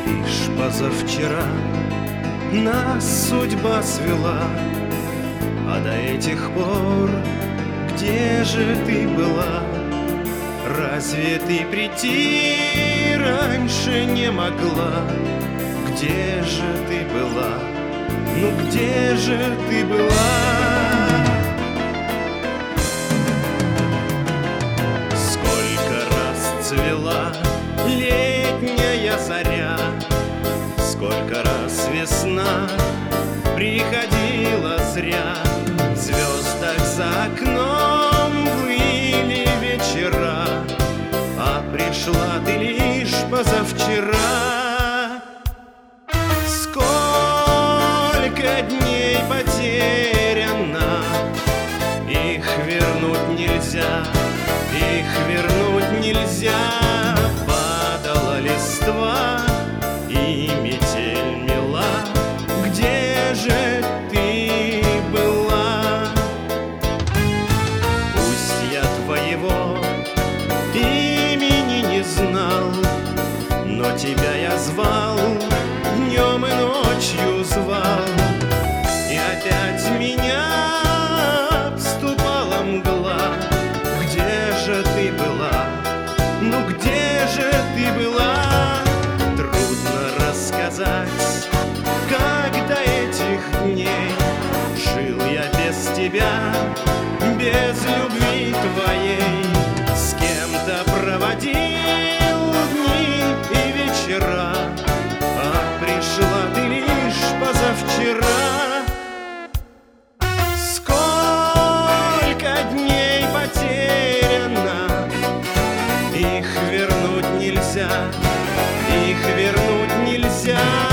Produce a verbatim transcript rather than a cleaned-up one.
Лишь позавчера нас судьба свела, а до этих пор где же ты была? Разве ты прийти раньше не могла? Где же ты была? Ну где же ты была? Сколько раз цвела летняя заря, сколько раз весна приходила зря. В звездах за окном были вечера, а пришла ты лишь позавчера. Сколько дней потеряно, их вернуть нельзя, их вернуть нельзя. Падала листва и метель мела, где же ты была? Пусть я твоего имени не знал, но тебя я звал, днем и ночью звал. И опять меня обступала мгла. Где же ты была? Ну где же ты была? Трудно рассказать, как до этих дней жил я без тебя, без любви твоей. С кем-то проводил дни и вечера, а пришла ты лишь позавчера. Сколько дней потеряно, их вернуть нельзя, их вернуть нельзя.